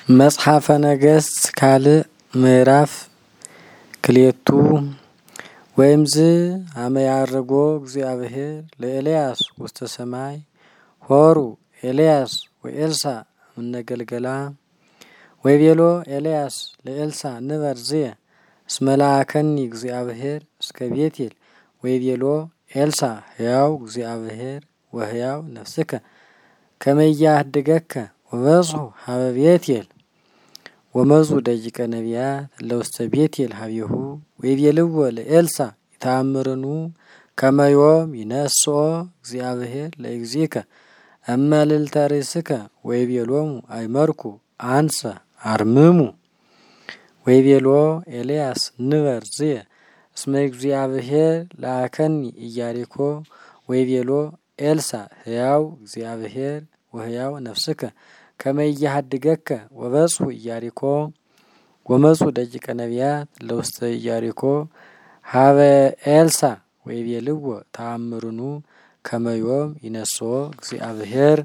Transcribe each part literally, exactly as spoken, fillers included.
መጽሐፈ ነገሥት ካልዕ ምዕራፍ ክልኤቱ ወይምዝ አመ ያዕርጎ እግዚአብሔር ለኤልያስ ውስተ ሰማይ ሆሩ ኤልያስ ወኤልሳዕ እምነ ገልገላ ወይቤሎ ኤልያስ ለኤልሳዕ ንበር ዝየ እስመ ለአከኒ እግዚአብሔር እስከ ቤቴል ወይቤሎ ኤልሳዕ ሕያው እግዚአብሔር ወሕያው ነፍስከ ከመ ኢያህድገከ ወበጽሑ ሀበ ቤቴል ወመጹ ደቂቀ ነቢያት ለውስተ ቤቴል ሀቤሁ ወይቤልዎ ለኤልሳዕ ይተአምርኑ ከመ ዮም ይነስኦ እግዚአብሔር ለእግዚእከ እመ ልዕልተ ርእስከ ወይቤሎሙ አይመርኩ አንሰ አርምሙ ወይቤሎ ኤልያስ ንበር ዝየ እስመ እግዚአብሔር ለአከኒ ኢያሪኮ ወይቤሎ ኤልሳዕ ሕያው እግዚአብሔር ወሕያው ነፍስከ ከመ ኢያህድገከ ወበጽሑ ኢያሪኮ ወመጹ ደቂቀ ነቢያት ለውስተ ኢያሪኮ ሀበ ኤልሳዕ ወይቤልዎ ተአምርኑ ከመ ዮም ይነስኦ እግዚአብሔር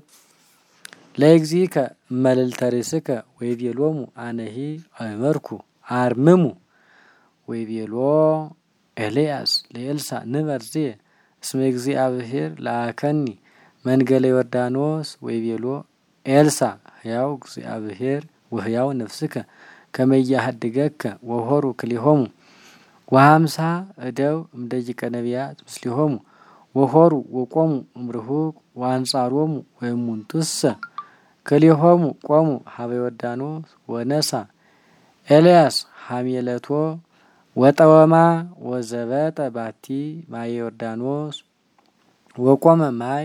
ለእግዚእከ እመ ልዕልተ ርእስከ ወይቤሎሙ አነሂ አይመርኩ አርምሙ ወይቤሎ ኤልያስ ለኤልሳዕ ንበር ዝየ እስመ እግዚአብሔር ለአከኒ መንገለ ዮርዳኖስ ወይቤሎ ኤልሳዕ ሕያው እግዚአብሔር ወሕያው ነፍስከ ከመ ኢያህድገከ ወሖሩ ክልኤሆሙ ወሀምሳ እደው እምደቂቀ ነቢያት ምስሌሆሙ ወሖሩ ወቆሙ እምርሁቅ ወአንጻሮሙ ወእሙንቱሰ ክልኤሆሙ ቆሙ ሀበ ዮርዳኖስ ወነሣ ኤልያስ ሐሜለቶ ወጠወማ ወዘበጠ ባቲ ማየ ዮርዳኖስ ወቆመ ማይ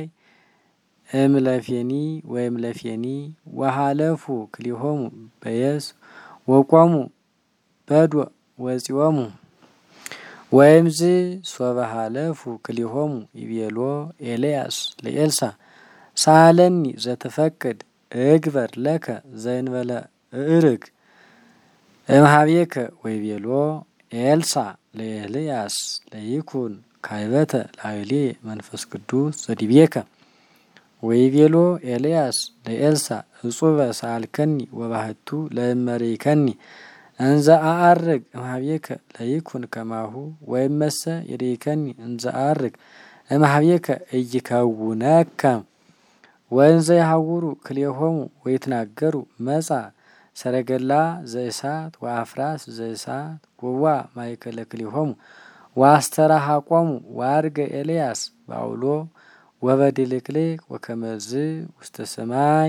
እምለፌኒ ወእምለፌኒ ወሃለፉ ክልኤሆሙ በየስ ወቆሙ በድወ ወፂኦሙ ወእምዝ ሶበ ሃለፉ ክልኤሆሙ ይቤሎ ኤልያስ ለኤልሳዕ ሳለኒ ዘትፈቅድ እግበር ለከ ዘእንበለ እዕርግ እምኀቤከ ወይቤሎ ኤልሳዕ ለኤልያስ ለይኩን ካይበተ ላዕሌየ መንፈስ ቅዱስ ዘዲቤከ ወይቤሎ ኤልያስ ለኤልሳዕ እጹበ ሰአልከኒ ወባህቱ ለእመሬከኒ እንዘ አዐርግ እምኀቤከ ለይኩን ከማሁ ወእመሰ ይሬከኒ እንዘ አዐርግ እምኀቤከ ኢይከውነከ ወእንዘ ይሐውሩ ክልኤሆሙ ወይትናገሩ መጻ ሰረገላ ዘእሳት ወአፍራስ ዘእሳት ወዋ ማእከለ ክልኤሆሙ ወአስተራሐቆሙ ወዐርገ ኤልያስ በዐውሎ ወበድልቅልቅ ወከመዝ ውስተ ሰማይ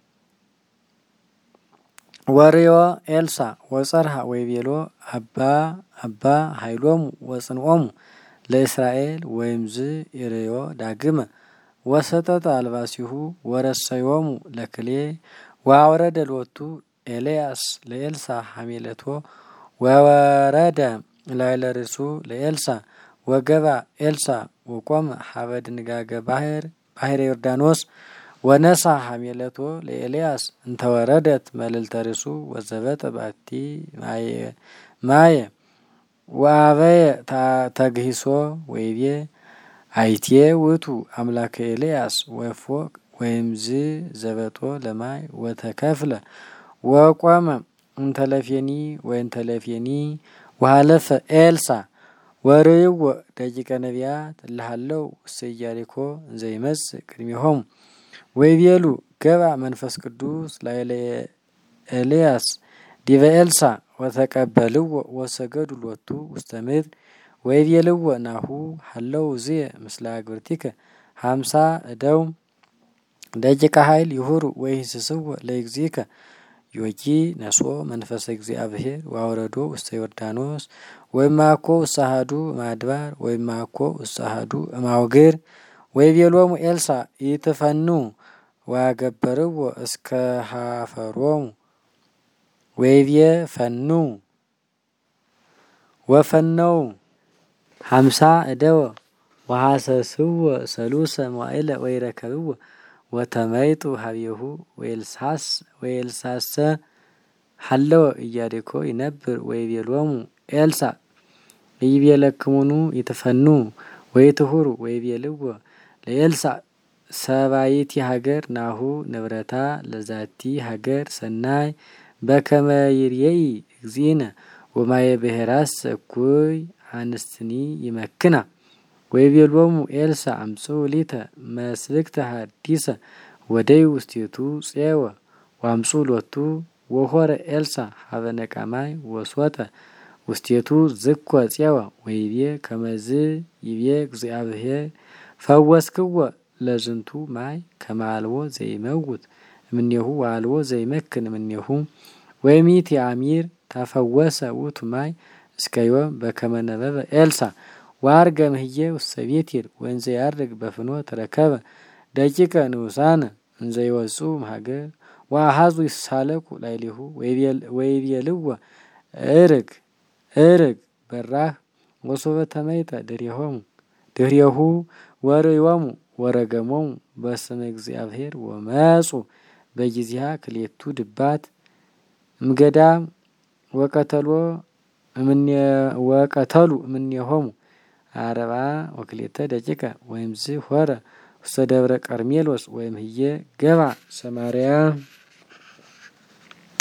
ወርእዮ ኤልሳዕ ወጸርሐ ወይቤሎ አባ አባ ኃይሎሙ ወጽንዖሙ ለእስራኤል ወእምዝ ይርእዮ ዳግመ ወሰጠጠ አልባሲሁ ወረሰዮሙ ለክልኤ ወአውረደ ሎቱ ኤልያስ ለኤልሳዕ ሐሜለቶ ወወረደ ላዕለ ርእሱ ለኤልሳዕ ወገባ ኤልሳዕ ወቆመ ሀበ ድንጋገ ባሕር ባሕረ ዮርዳኖስ ወነሣ ሐሜለቶ ለኤልያስ እንተወረደት መልዕልተ ርእሱ ወዘበጠ ባቲ ማየ ወአበየ ተግሂሶ ወይቤ አይቴ ውእቱ አምላከ ኤልያስ ወፎ ወእምዝ ዘበጦ ለማይ ወተከፍለ ወቆመ እንተለፌኒ ወእንተለፌኒ ወሃለፈ ኤልሳዕ ወርእይዎ ደቂቀ ነቢያት እልሃለው ውስተ ኢያሪኮ እንዘ ይመጽእ ቅድሜሆሙ ወይቤሉ ገብአ መንፈስ ቅዱስ ላዕለ ኤልያስ ዲበ ኤልሳዕ ወተቀበልዎ ወሰገዱ ሎቱ ውስተ ምድር ወይቤልዎ ናሁ ሀለው ዝየ ምስለ አግብርቲከ ሀምሳ እደው ደቂቀ ኃይል ይሁሩ ወይህስስዎ ለእግዚእከ ዮጊ ነስኦ መንፈሰ እግዚአብሔር ወአውረዶ ውስተ ዮርዳኖስ ወይማኮ ውስተ አሐዱ እምአድባር ወይማኮ ውስተ አሐዱ እምአውግር ወይቤሎሙ ኤልሳዕ ኢትፈኑ ወአገበርዎ እስከ ኀፈሮሙ ወይቤ ፈኑ ወፈነው ሀምሳ እደወ ወሐሰስዎ ሰሉሰ መዋዕለ ወይረከብዎ ወተመይጡ ሀቤሁ ወኤልሳሰ ሀለወ ኢያሪኮ ይነብር ወይቤሎሙ ኤልሳዕ ኢይቤለክሙኑ ይትፈኑ ወይትሁሩ ወይቤልዎ ለኤልሳዕ ሰባይቲ ሀገር ናሁ ንብረታ ለዛቲ ሀገር ሰናይ በከመ ይርየኢ እግዚእነ ወማየ ብሔራስ እኩይ አንስትኒ ይመክና ወይቤሎሙ ኤልሳዕ አምጽኡ ሊተ መስልክተ ሐዲሰ ወደይ ውስቴቱ ፄወ ወአምጽኡ ሎቱ ወሖረ ኤልሳዕ ሀበ ነቃማይ ወሶጠ ውስቴቱ ዝኮ ፄወ ወይቤ ከመዝ ይቤ እግዚአብሔር ፈወስክዎ ለዝንቱ ማይ ከመ አልቦ ዘይመውት እምኔሁ ወአልቦ ዘይመክን እምኔሁ ወይሚት አሚር ተፈወሰ ውእቱ ማይ እስከ ዮም በከመ ነበበ ኤልሳዕ ወዐርገ እምህዬ ውስተ ቤቴል ወእንዘ ያርግ በፍኖት ረከበ ደቂቀ ንዑሳነ እንዘ ይወጽኡ እምሀገር ወአሐዙ ይሳለቁ ላዕሌሁ ወይቤልዎ ዕርግ ዕርግ በራህ ወሶበ ተመይጠ ድሬሆሙ ድሬሁ ወርእዮሙ ወረገሞሙ በስመ እግዚአብሔር ወመጹ በጊዜሃ ክልኤቱ ድባት እምገዳም ወቀተሎ እምኔ ወቀተሉ እምኔሆሙ አርባ ወክልኤተ ደቂቀ ወይምዝ ሖረ ውስተ ደብረ ቀርሜሎስ ወይምህዬ ገባ ሰማርያ